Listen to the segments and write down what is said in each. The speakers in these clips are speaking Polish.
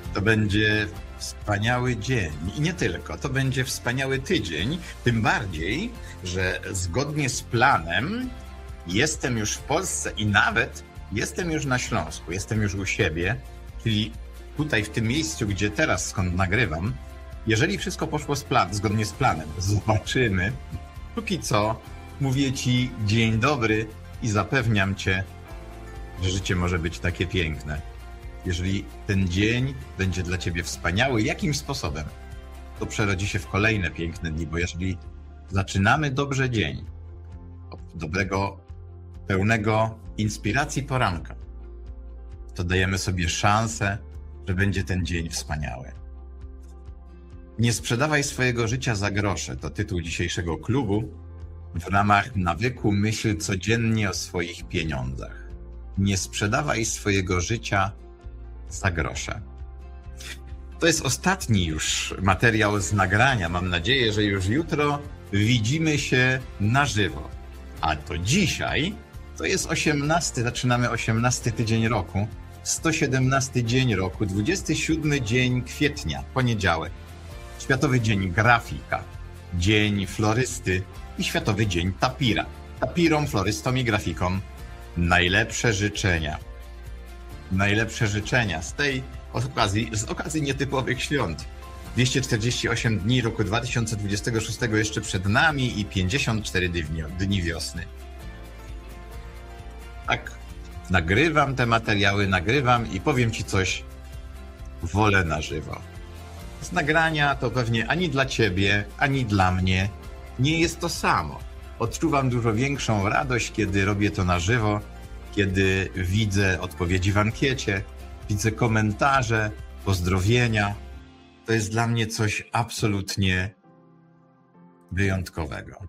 To będzie wspaniały dzień. I nie tylko. To będzie wspaniały tydzień. Tym bardziej, że zgodnie z planem jestem już w Polsce i nawet jestem już na Śląsku. Jestem już u siebie, czyli tutaj w tym miejscu, gdzie teraz, skąd nagrywam. Jeżeli wszystko poszło zgodnie z planem, zobaczymy. Póki co mówię Ci dzień dobry i zapewniam Cię, że życie może być takie piękne. Jeżeli ten dzień będzie dla Ciebie wspaniały, jakimś sposobem, to przerodzi się w kolejne piękne dni, bo jeżeli zaczynamy dobrze dzień, od dobrego, pełnego inspiracji poranka, to dajemy sobie szansę, że będzie ten dzień wspaniały. Nie sprzedawaj swojego życia za grosze, to tytuł dzisiejszego klubu. W ramach nawyku myśl codziennie o swoich pieniądzach. Nie sprzedawaj swojego życia za grosze. To jest ostatni już materiał z nagrania. Mam nadzieję, że już jutro widzimy się na żywo. A to dzisiaj to jest 18, zaczynamy 18 tydzień roku, 117 dzień roku, 27 dzień kwietnia, poniedziałek. Światowy Dzień Grafika, Dzień Florysty i Światowy Dzień Tapira. Tapirom, florystom i grafikom najlepsze życzenia. Najlepsze życzenia z okazji nietypowych świąt. 248 dni roku 2026 jeszcze przed nami i 54 dni wiosny. Tak, nagrywam te materiały, i powiem Ci coś, wolę na żywo. Z nagrania to pewnie ani dla Ciebie, ani dla mnie nie jest to samo. Odczuwam dużo większą radość, kiedy robię to na żywo, kiedy widzę odpowiedzi w ankiecie, widzę komentarze, pozdrowienia. To jest dla mnie coś absolutnie wyjątkowego.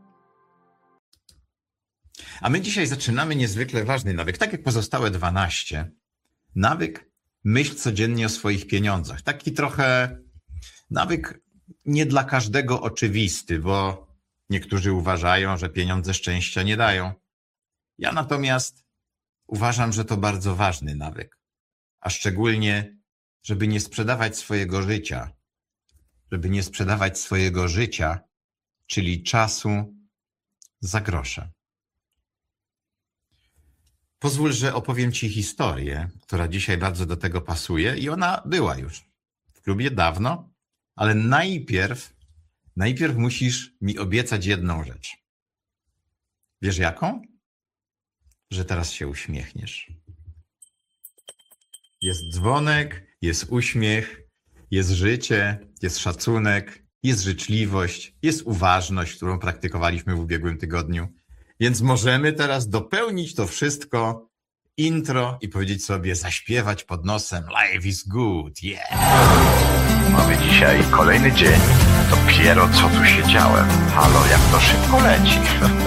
A my dzisiaj zaczynamy niezwykle ważny nawyk, tak jak pozostałe 12. Nawyk myśl codziennie o swoich pieniądzach. Taki trochę nawyk nie dla każdego oczywisty, bo niektórzy uważają, że pieniądze szczęścia nie dają. Ja natomiast uważam, że to bardzo ważny nawyk. A szczególnie, żeby nie sprzedawać swojego życia. Żeby nie sprzedawać swojego życia, czyli czasu za grosze. Pozwól, że opowiem Ci historię, która dzisiaj bardzo do tego pasuje i ona była już w klubie dawno, ale najpierw musisz mi obiecać jedną rzecz. Wiesz jaką? Że teraz się uśmiechniesz. Jest dzwonek, jest uśmiech, jest życie, jest szacunek, jest życzliwość, jest uważność, którą praktykowaliśmy w ubiegłym tygodniu. Więc możemy teraz dopełnić to wszystko intro i powiedzieć sobie, zaśpiewać pod nosem Life is good, yeah! Mamy dzisiaj kolejny dzień. Dopiero co tu siedziałem. Halo, jak to szybko leci.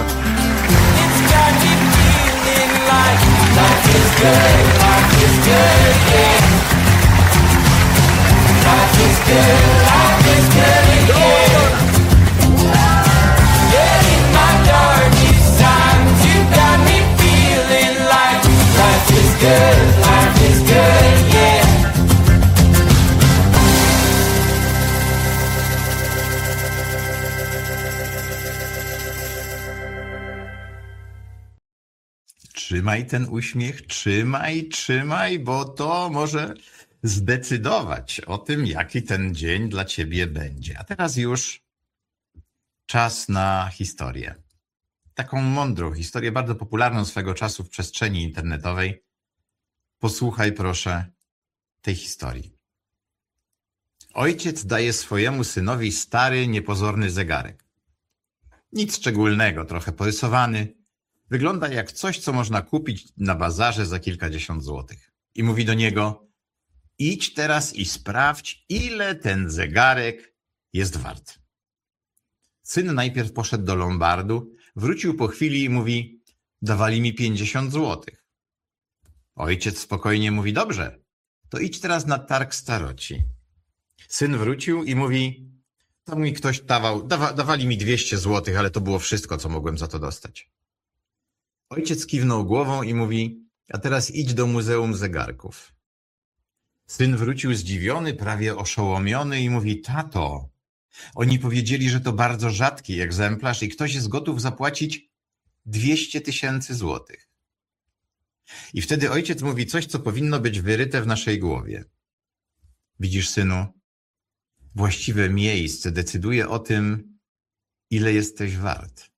Trzymaj ten uśmiech, trzymaj, bo to może zdecydować o tym, jaki ten dzień dla Ciebie będzie. A teraz już czas na historię. Taką mądrą historię, bardzo popularną swego czasu w przestrzeni internetowej. Posłuchaj proszę tej historii. Ojciec daje swojemu synowi stary, niepozorny zegarek. Nic szczególnego, trochę porysowany. Wygląda jak coś, co można kupić na bazarze za kilkadziesiąt złotych. I mówi do niego, idź teraz i sprawdź, ile ten zegarek jest wart. Syn najpierw poszedł do lombardu, wrócił po chwili i mówi, dawali mi 50 złotych. Ojciec spokojnie mówi, dobrze, to idź teraz na targ staroci. Syn wrócił i mówi, to mi ktoś dawali mi 200 złotych, ale to było wszystko, co mogłem za to dostać. Ojciec kiwnął głową i mówi, a teraz idź do Muzeum Zegarków. Syn wrócił zdziwiony, prawie oszołomiony i mówi: tato, oni powiedzieli, że to bardzo rzadki egzemplarz i ktoś jest gotów zapłacić 200 000 złotych. I wtedy ojciec mówi coś, co powinno być wyryte w naszej głowie. Widzisz, synu, właściwe miejsce decyduje o tym, ile jesteś wart.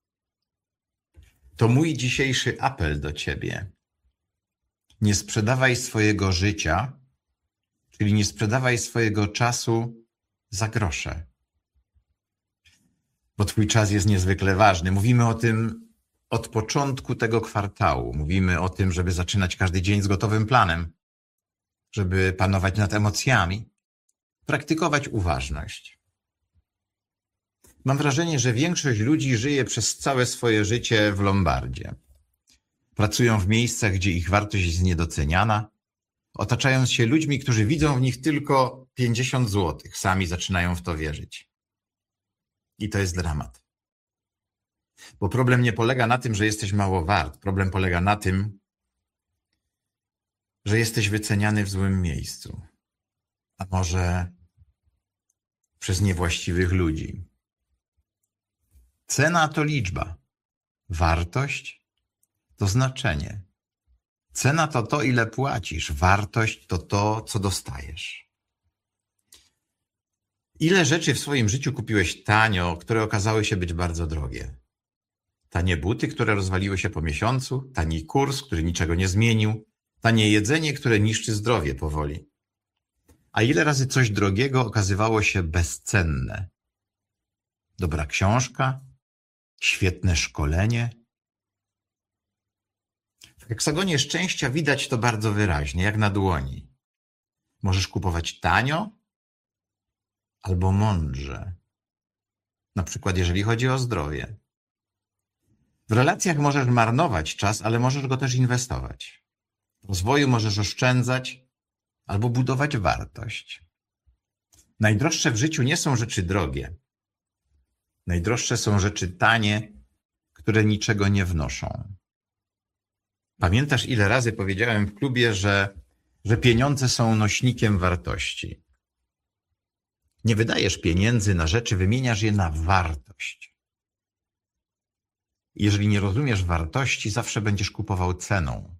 To mój dzisiejszy apel do ciebie. Nie sprzedawaj swojego życia, czyli nie sprzedawaj swojego czasu za grosze. Bo twój czas jest niezwykle ważny. Mówimy o tym od początku tego kwartału. Mówimy o tym, żeby zaczynać każdy dzień z gotowym planem, żeby panować nad emocjami, praktykować uważność. Mam wrażenie, że większość ludzi żyje przez całe swoje życie w lombardzie. Pracują w miejscach, gdzie ich wartość jest niedoceniana, otaczając się ludźmi, którzy widzą w nich tylko 50 złotych. Sami zaczynają w to wierzyć. I to jest dramat. Bo problem nie polega na tym, że jesteś mało wart. Problem polega na tym, że jesteś wyceniany w złym miejscu. A może przez niewłaściwych ludzi. Cena to liczba. Wartość to znaczenie. Cena to to, ile płacisz. Wartość to to, co dostajesz. Ile rzeczy w swoim życiu kupiłeś tanio, które okazały się być bardzo drogie? Tanie buty, które rozwaliły się po miesiącu, tani kurs, który niczego nie zmienił, tanie jedzenie, które niszczy zdrowie powoli. A ile razy coś drogiego okazywało się bezcenne? Dobra książka, świetne szkolenie. W heksagonie szczęścia widać to bardzo wyraźnie, jak na dłoni. Możesz kupować tanio albo mądrze. Na przykład jeżeli chodzi o zdrowie. W relacjach możesz marnować czas, ale możesz go też inwestować. W rozwoju możesz oszczędzać albo budować wartość. Najdroższe w życiu nie są rzeczy drogie. Najdroższe są rzeczy tanie, które niczego nie wnoszą. Pamiętasz, ile razy powiedziałem w klubie, że pieniądze są nośnikiem wartości. Nie wydajesz pieniędzy na rzeczy, wymieniasz je na wartość. Jeżeli nie rozumiesz wartości, zawsze będziesz kupował ceną.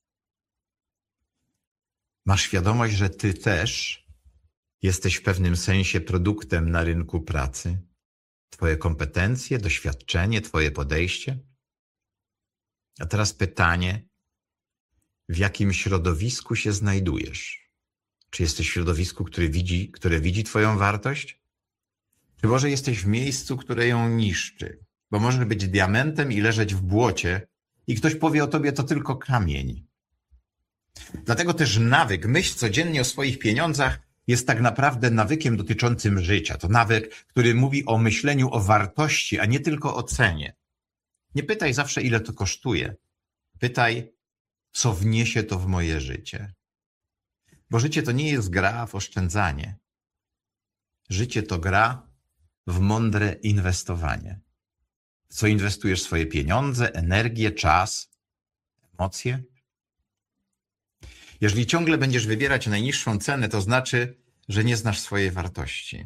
Masz świadomość, że ty też jesteś w pewnym sensie produktem na rynku pracy? Twoje kompetencje, doświadczenie, twoje podejście? A teraz pytanie, w jakim środowisku się znajdujesz? Czy jesteś w środowisku, które widzi twoją wartość? Czy może jesteś w miejscu, które ją niszczy? Bo możesz być diamentem i leżeć w błocie i ktoś powie o tobie, to tylko kamień. Dlatego też nawyk, myśl codziennie o swoich pieniądzach jest tak naprawdę nawykiem dotyczącym życia. To nawyk, który mówi o myśleniu o wartości, a nie tylko o cenie. Nie pytaj zawsze, ile to kosztuje. Pytaj, co wniesie to w moje życie. Bo życie to nie jest gra w oszczędzanie. Życie to gra w mądre inwestowanie. W co inwestujesz swoje pieniądze, energię, czas, emocje? Jeżeli ciągle będziesz wybierać najniższą cenę, to znaczy, że nie znasz swojej wartości.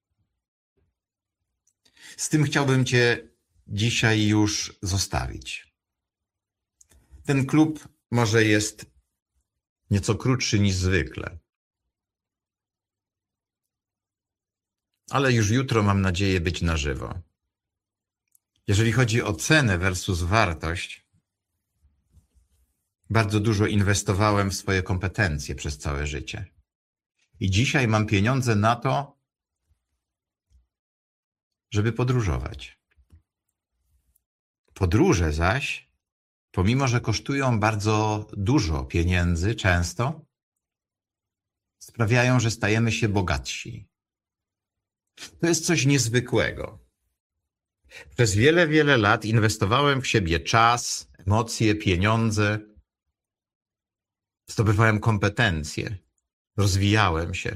Z tym chciałbym cię dzisiaj już zostawić. Ten klub może jest nieco krótszy niż zwykle. Ale już jutro mam nadzieję być na żywo. Jeżeli chodzi o cenę versus wartość, bardzo dużo inwestowałem w swoje kompetencje przez całe życie. I dzisiaj mam pieniądze na to, żeby podróżować. Podróże zaś, pomimo że kosztują bardzo dużo pieniędzy, często, sprawiają, że stajemy się bogatsi. To jest coś niezwykłego. Przez wiele, wiele lat inwestowałem w siebie czas, emocje, pieniądze. Zdobywałem kompetencje. Rozwijałem się.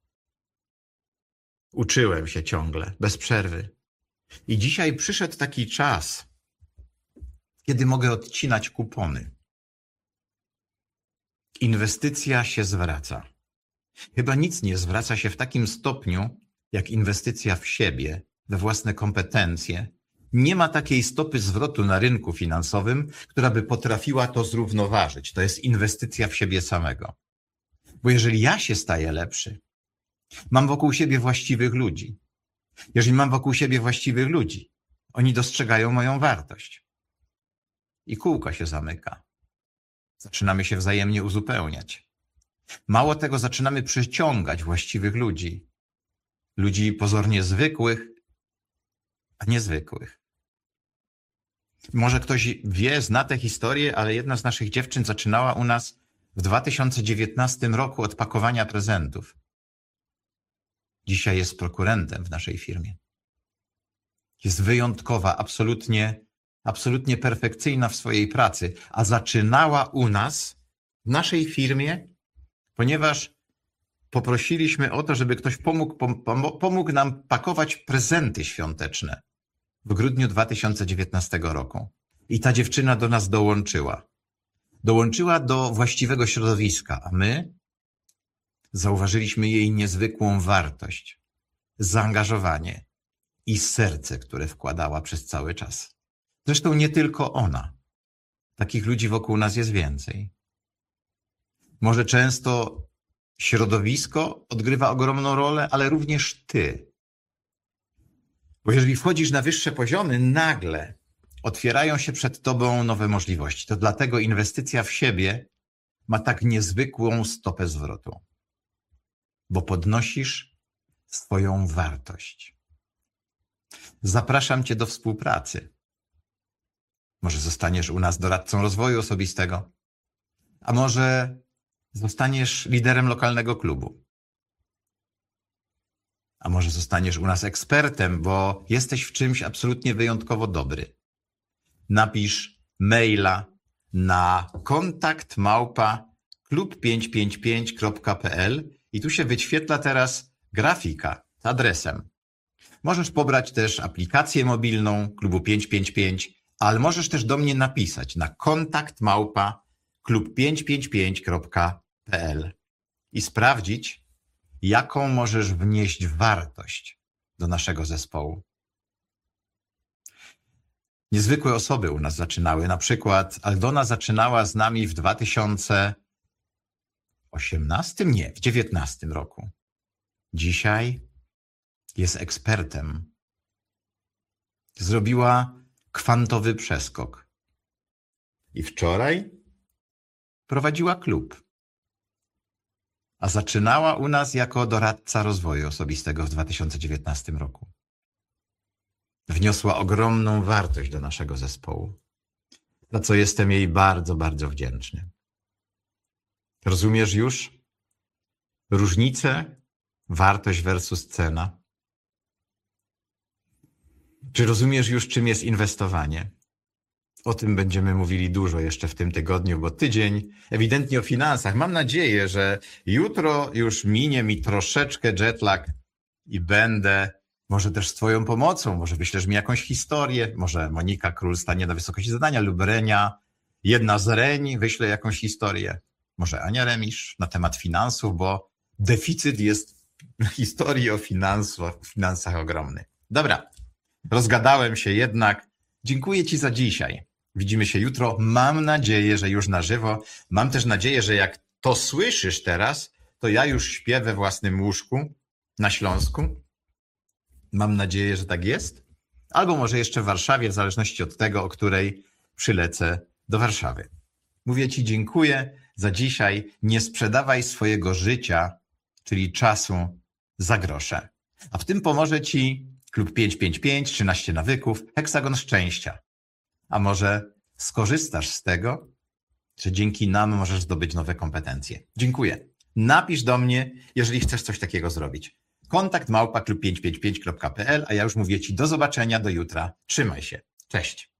Uczyłem się ciągle, bez przerwy. I dzisiaj przyszedł taki czas, kiedy mogę odcinać kupony. Inwestycja się zwraca. Chyba nic nie zwraca się w takim stopniu, jak inwestycja w siebie, we własne kompetencje. Nie ma takiej stopy zwrotu na rynku finansowym, która by potrafiła to zrównoważyć. To jest inwestycja w siebie samego. Bo jeżeli ja się staję lepszy, mam wokół siebie właściwych ludzi. Jeżeli mam wokół siebie właściwych ludzi, oni dostrzegają moją wartość. I kółko się zamyka. Zaczynamy się wzajemnie uzupełniać. Mało tego, zaczynamy przyciągać właściwych ludzi. Ludzi pozornie zwykłych, a niezwykłych. Może ktoś wie, zna tę historię, ale jedna z naszych dziewczyn zaczynała u nas w 2019 roku od pakowania prezentów. Dzisiaj jest prokurentem w naszej firmie. Jest wyjątkowa, absolutnie perfekcyjna w swojej pracy, a zaczynała u nas, w naszej firmie, ponieważ poprosiliśmy o to, żeby ktoś pomógł nam pakować prezenty świąteczne w grudniu 2019 roku. I ta dziewczyna do nas dołączyła. Dołączyła do właściwego środowiska, a my zauważyliśmy jej niezwykłą wartość, zaangażowanie i serce, które wkładała przez cały czas. Zresztą nie tylko ona. Takich ludzi wokół nas jest więcej. Może często środowisko odgrywa ogromną rolę, ale również ty. Bo jeżeli wchodzisz na wyższe poziomy, nagle otwierają się przed tobą nowe możliwości. To dlatego inwestycja w siebie ma tak niezwykłą stopę zwrotu. Bo podnosisz swoją wartość. Zapraszam cię do współpracy. Może zostaniesz u nas doradcą rozwoju osobistego, a może zostaniesz liderem lokalnego klubu. A może zostaniesz u nas ekspertem, bo jesteś w czymś absolutnie wyjątkowo dobry. Napisz maila na kontakt@klub555.pl i tu się wyświetla teraz grafika z adresem. Możesz pobrać też aplikację mobilną Klubu 555, ale możesz też do mnie napisać na kontakt@klub555.pl i sprawdzić, jaką możesz wnieść wartość do naszego zespołu. Niezwykłe osoby u nas zaczynały. Na przykład Aldona zaczynała z nami w 2018? Nie, w 2019 roku. Dzisiaj jest ekspertem. Zrobiła kwantowy przeskok. I wczoraj prowadziła klub. A zaczynała u nas jako doradca rozwoju osobistego w 2019 roku. Wniosła ogromną wartość do naszego zespołu, za co jestem jej bardzo, bardzo wdzięczny. Rozumiesz już różnicę, wartość versus cena? Czy rozumiesz już, czym jest inwestowanie? O tym będziemy mówili dużo jeszcze w tym tygodniu, bo tydzień ewidentnie o finansach. Mam nadzieję, że jutro już minie mi troszeczkę jetlag i będę, może też z twoją pomocą, może wyślesz mi jakąś historię, może Monika Król stanie na wysokości zadania lub Renia, jedna z Reni wyśle jakąś historię, może Ania Remisz na temat finansów, bo deficyt jest historii o finansach ogromny. Dobra, rozgadałem się jednak. Dziękuję ci za dzisiaj. Widzimy się jutro. Mam nadzieję, że już na żywo. Mam też nadzieję, że jak to słyszysz teraz, to ja już śpię we własnym łóżku na Śląsku. Mam nadzieję, że tak jest. Albo może jeszcze w Warszawie, w zależności od tego, o której przylecę do Warszawy. Mówię ci dziękuję za dzisiaj. Nie sprzedawaj swojego życia, czyli czasu, za grosze. A w tym pomoże ci Klub 555, 13 nawyków, heksagon szczęścia. A może skorzystasz z tego, że dzięki nam możesz zdobyć nowe kompetencje. Dziękuję. Napisz do mnie, jeżeli chcesz coś takiego zrobić. Kontakt @klub555.pl, a ja już mówię ci do zobaczenia, do jutra. Trzymaj się. Cześć.